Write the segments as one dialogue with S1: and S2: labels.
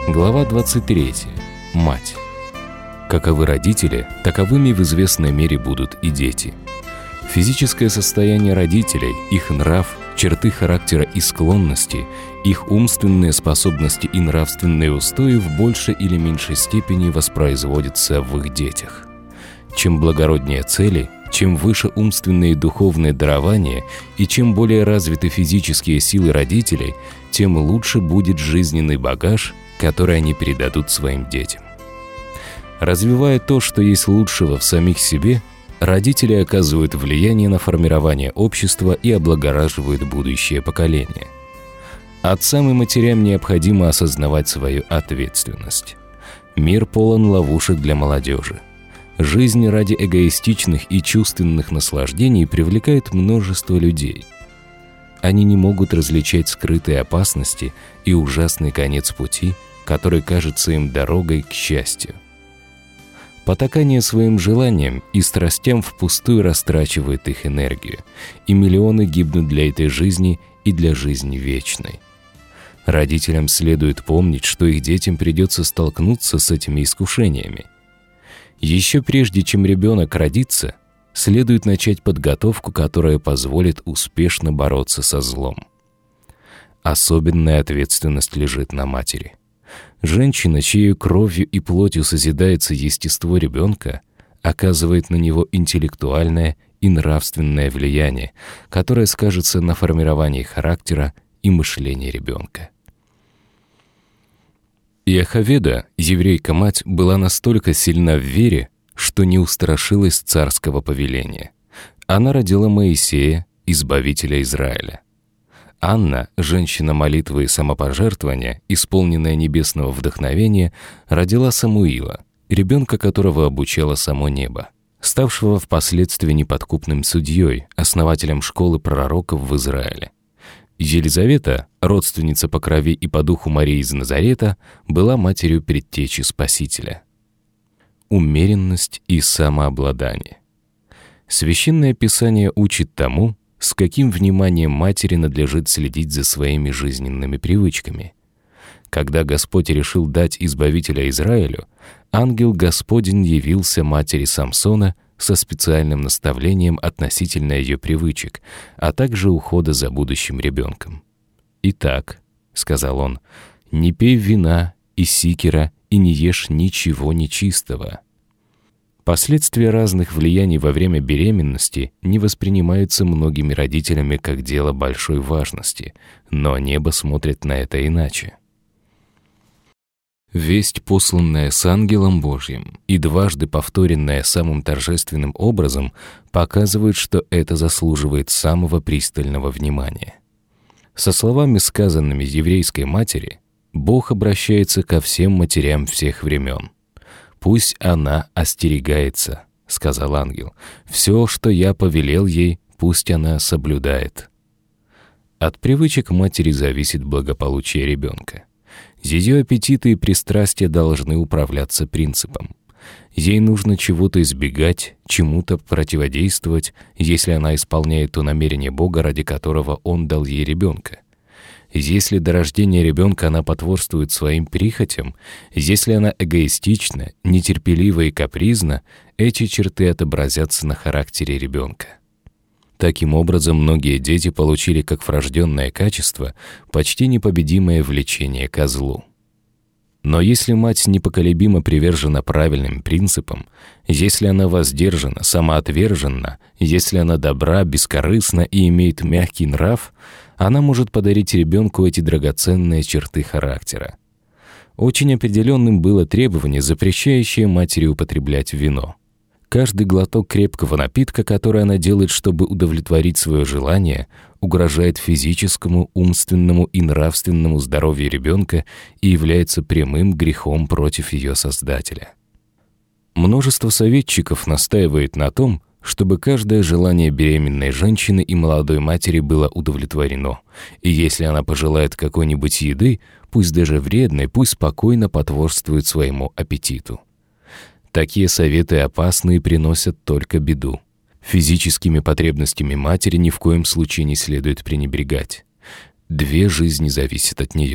S1: Глава 23. Мать. Каковы родители, таковыми в известной мере будут и дети. Физическое состояние родителей, их нрав, черты характера и склонности, их умственные способности и нравственные устои в большей или меньшей степени воспроизводятся в их детях. Чем благороднее цели, чем выше умственные и духовные дарования и чем более развиты физические силы родителей, тем лучше будет жизненный багаж, который они передадут своим детям. Развивая то, что есть лучшего в самих себе, родители оказывают влияние на формирование общества и облагораживают будущее поколение. Отцам и матерям необходимо осознавать свою ответственность. Мир полон ловушек для молодежи. Жизнь ради эгоистичных и чувственных наслаждений привлекает множество людей. Они не могут различать скрытые опасности и ужасный конец пути, который кажется им дорогой к счастью. Потакание своим желаниям и страстям впустую растрачивает их энергию, и миллионы гибнут для этой жизни и для жизни вечной. Родителям следует помнить, что их детям придется столкнуться с этими искушениями. Еще прежде, чем ребенок родится, следует начать подготовку, которая позволит успешно бороться со злом. Особенная ответственность лежит на матери. Женщина, чьей кровью и плотью созидается естество ребенка, оказывает на него интеллектуальное и нравственное влияние, которое скажется на формировании характера и мышления ребенка. Иохаведа, еврейка-мать, была настолько сильна в вере, что не устрашилась царского повеления. Она родила Моисея, избавителя Израиля. Анна, женщина молитвы и самопожертвования, исполненная небесного вдохновения, родила Самуила, ребенка которого обучало само небо, ставшего впоследствии неподкупным судьей, основателем школы пророков в Израиле. Елизавета, родственница по крови и по духу Марии из Назарета, была матерью предтечи Спасителя. Умеренность и самообладание. Священное Писание учит тому, с каким вниманием матери надлежит следить за своими жизненными привычками. Когда Господь решил дать избавителя Израилю, ангел Господень явился матери Самсона со специальным наставлением относительно ее привычек, а также ухода за будущим ребенком. «Итак, — сказал он, — не пей вина и сикера и не ешь ничего нечистого». Последствия разных влияний во время беременности не воспринимаются многими родителями как дело большой важности, но небо смотрит на это иначе. Весть, посланная с ангелом Божьим и дважды повторенная самым торжественным образом, показывает, что это заслуживает самого пристального внимания. Со словами, сказанными еврейской матери, Бог обращается ко всем матерям всех времен. «Пусть она остерегается, — сказал ангел, — все, что я повелел ей, пусть она соблюдает». От привычек матери зависит благополучие ребенка. Ее аппетиты и пристрастия должны управляться принципом. Ей нужно чего-то избегать, чему-то противодействовать, если она исполняет то намерение Бога, ради которого Он дал ей ребенка. Если до рождения ребенка она потворствует своим прихотям, если она эгоистична, нетерпелива и капризна, эти черты отобразятся на характере ребенка. Таким образом, многие дети получили как врожденное качество почти непобедимое влечение ко злу. Но если мать непоколебимо привержена правильным принципам, если она воздержана, самоотверженна, если она добра, бескорыстна и имеет мягкий нрав, она может подарить ребенку эти драгоценные черты характера. Очень определенным было требование, запрещающее матери употреблять вино. Каждый глоток крепкого напитка, который она делает, чтобы удовлетворить свое желание, угрожает физическому, умственному и нравственному здоровью ребенка и является прямым грехом против ее Создателя. Множество советчиков настаивает на том, чтобы каждое желание беременной женщины и молодой матери было удовлетворено, и если она пожелает какой-нибудь еды, пусть даже вредной, пусть спокойно потворствует своему аппетиту. Такие советы опасны и приносят только беду. Физическими потребностями матери ни в коем случае не следует пренебрегать. 2 жизни зависят от нее.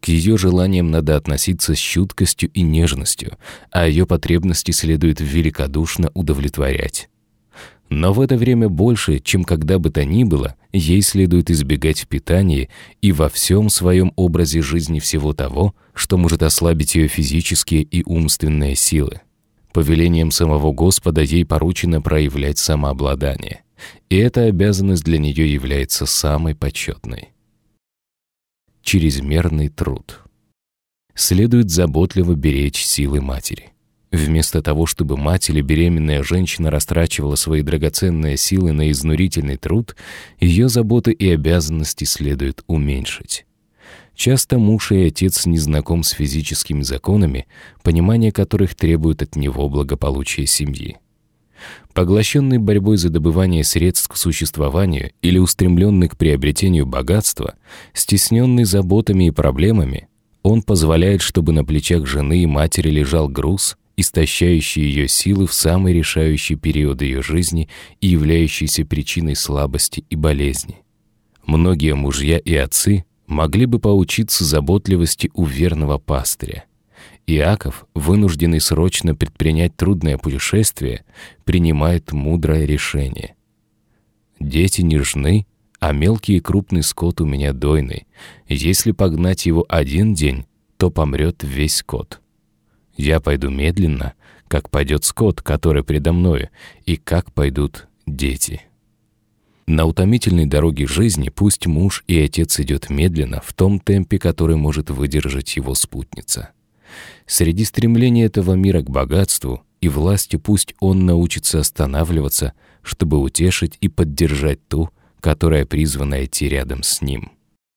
S1: К ее желаниям надо относиться с чуткостью и нежностью, а ее потребности следует великодушно удовлетворять. Но в это время больше, чем когда бы то ни было, ей следует избегать в питании и во всем своем образе жизни всего того, что может ослабить ее физические и умственные силы. Повелением самого Господа ей поручено проявлять самообладание, и эта обязанность для нее является самой почетной. Чрезмерный труд. Следует заботливо беречь силы матери. Вместо того, чтобы мать или беременная женщина растрачивала свои драгоценные силы на изнурительный труд, ее заботы и обязанности следует уменьшить. Часто муж и отец не знаком с физическими законами, понимание которых требует от него благополучия семьи. Поглощенный борьбой за добывание средств к существованию или устремленный к приобретению богатства, стесненный заботами и проблемами, он позволяет, чтобы на плечах жены и матери лежал груз, истощающий ее силы в самый решающий период ее жизни и являющийся причиной слабости и болезни. Многие мужья и отцы могли бы поучиться заботливости у верного пастыря. Иаков, вынужденный срочно предпринять трудное путешествие, принимает мудрое решение. «Дети нежны, а мелкий и крупный скот у меня дойный. Если погнать его один день, то помрет весь скот. Я пойду медленно, как пойдет скот, который предо мною, и как пойдут дети». На утомительной дороге жизни пусть муж и отец идет медленно в том темпе, который может выдержать его спутница. Среди стремления этого мира к богатству и власти пусть он научится останавливаться, чтобы утешить и поддержать ту, которая призвана идти рядом с ним.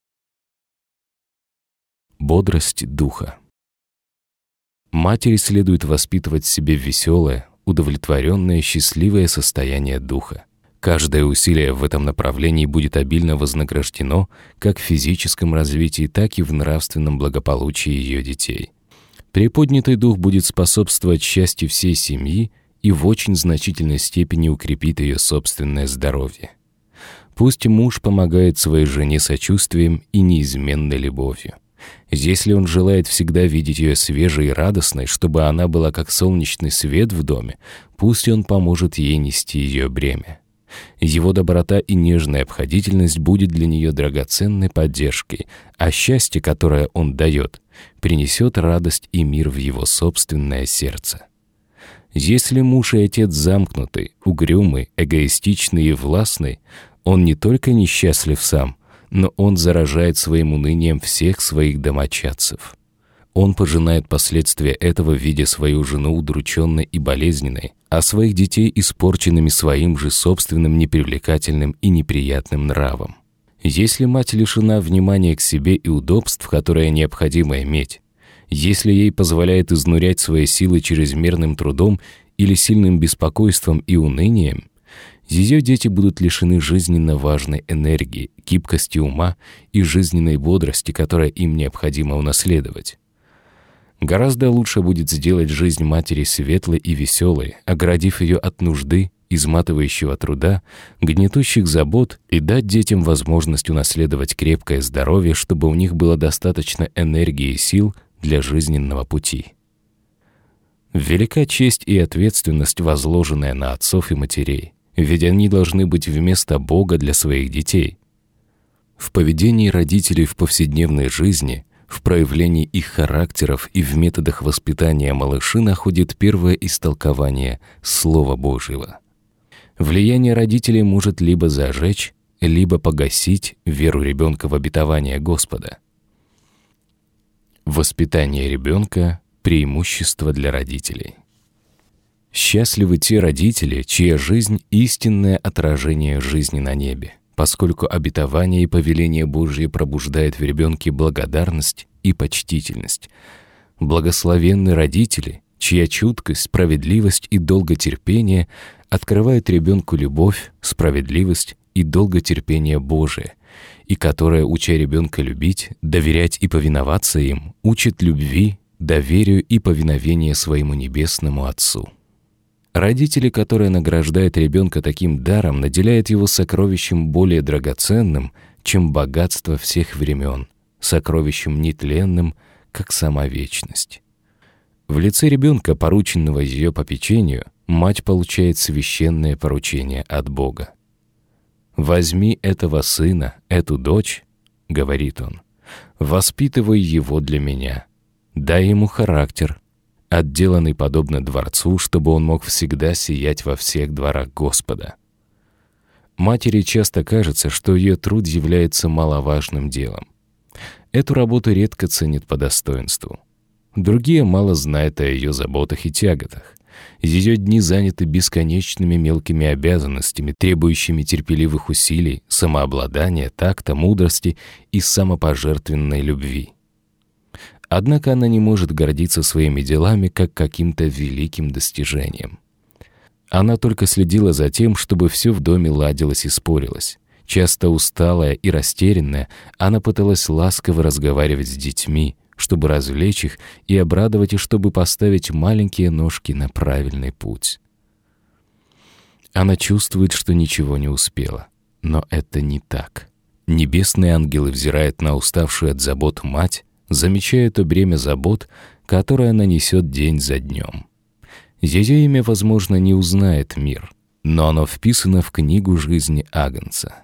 S1: Бодрость духа. Матери следует воспитывать в себе веселое, удовлетворенное, счастливое состояние духа. Каждое усилие в этом направлении будет обильно вознаграждено как в физическом развитии, так и в нравственном благополучии ее детей. Приподнятый дух будет способствовать счастью всей семьи и в очень значительной степени укрепит ее собственное здоровье. Пусть муж помогает своей жене сочувствием и неизменной любовью. Если он желает всегда видеть ее свежей и радостной, чтобы она была как солнечный свет в доме, пусть он поможет ей нести ее бремя. Его доброта и нежная обходительность будет для нее драгоценной поддержкой, а счастье, которое он дает, принесет радость и мир в его собственное сердце. Если муж и отец замкнутый, угрюмый, эгоистичный и властный, он не только несчастлив сам, но он заражает своим унынием всех своих домочадцев. Он пожинает последствия этого, видя свою жену удрученной и болезненной, а своих детей испорченными своим же собственным непривлекательным и неприятным нравом. Если мать лишена внимания к себе и удобств, которые необходимо иметь, если ей позволяет изнурять свои силы чрезмерным трудом или сильным беспокойством и унынием, ее дети будут лишены жизненно важной энергии, гибкости ума и жизненной бодрости, которая им необходимо унаследовать. Гораздо лучше будет сделать жизнь матери светлой и веселой, оградив ее от нужды, изматывающего труда, гнетущих забот и дать детям возможность унаследовать крепкое здоровье, чтобы у них было достаточно энергии и сил для жизненного пути. Велика честь и ответственность, возложенная на отцов и матерей, ведь они должны быть вместо Бога для своих детей. В поведении родителей в повседневной жизни, в проявлении их характеров и в методах воспитания малыши находит первое истолкование Слова Божьего. Влияние родителей может либо зажечь, либо погасить веру ребенка в обетование Господа. Воспитание ребенка – преимущество для родителей. Счастливы те родители, чья жизнь – истинное отражение жизни на небе, поскольку обетование и повеление Божье пробуждает в ребенке благодарность и почтительность. Благословенны родители, чья чуткость, справедливость и долготерпение открывают ребенку любовь, справедливость и долготерпение Божие, и которая, уча ребенка любить, доверять и повиноваться им, учит любви, доверию и повиновению своему небесному Отцу. Родители, которые награждают ребенка таким даром, наделяют его сокровищем более драгоценным, чем богатство всех времен, сокровищем нетленным, как сама вечность. В лице ребенка, порученного ее попечению, мать получает священное поручение от Бога. «Возьми этого сына, эту дочь, — говорит он, — воспитывай его для меня, дай ему характер, отделанный подобно дворцу, чтобы он мог всегда сиять во всех дворах Господа». Матери часто кажется, что ее труд является маловажным делом. Эту работу редко ценят по достоинству. Другие мало знают о ее заботах и тяготах. Ее дни заняты бесконечными мелкими обязанностями, требующими терпеливых усилий, самообладания, такта, мудрости и самопожертвенной любви. Однако она не может гордиться своими делами как каким-то великим достижением. Она только следила за тем, чтобы все в доме ладилось и спорилось. Часто усталая и растерянная, она пыталась ласково разговаривать с детьми, чтобы развлечь их и обрадовать, и чтобы поставить маленькие ножки на правильный путь. Она чувствует, что ничего не успела, но это не так. Небесные ангелы взирают на уставшую от забот мать, замечая то бремя забот, которое она несет день за днем. Ее имя, возможно, не узнает мир, но оно вписано в книгу жизни Агнца.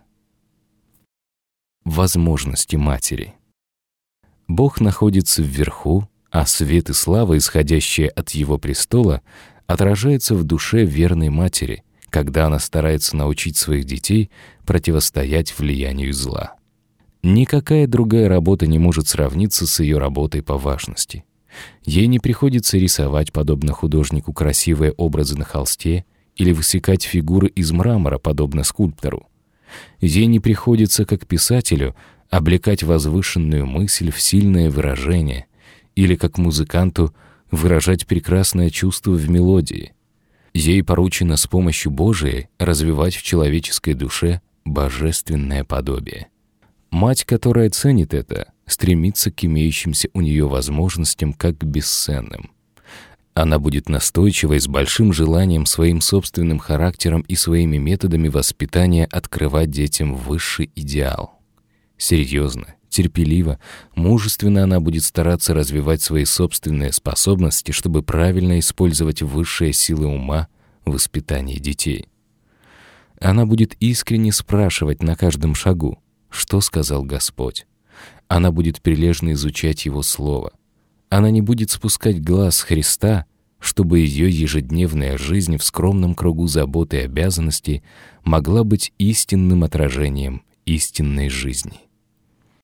S1: Возможности матери. Бог находится вверху, а свет и слава, исходящие от Его престола, отражается в душе верной матери, когда она старается научить своих детей противостоять влиянию зла. Никакая другая работа не может сравниться с ее работой по важности. Ей не приходится рисовать, подобно художнику, красивые образы на холсте или высекать фигуры из мрамора, подобно скульптору. Ей не приходится, как писателю, облекать возвышенную мысль в сильное выражение или, как музыканту, выражать прекрасное чувство в мелодии. Ей поручено с помощью Божией развивать в человеческой душе божественное подобие. Мать, которая ценит это, стремится к имеющимся у нее возможностям как к бесценным. Она будет настойчива и с большим желанием своим собственным характером и своими методами воспитания открывать детям высший идеал. Серьезно, терпеливо, мужественно она будет стараться развивать свои собственные способности, чтобы правильно использовать высшие силы ума в воспитании детей. Она будет искренне спрашивать на каждом шагу, что сказал Господь. Она будет прилежно изучать Его Слово. Она не будет спускать глаз с Христа, чтобы ее ежедневная жизнь в скромном кругу забот и обязанностей могла быть истинным отражением истинной жизни.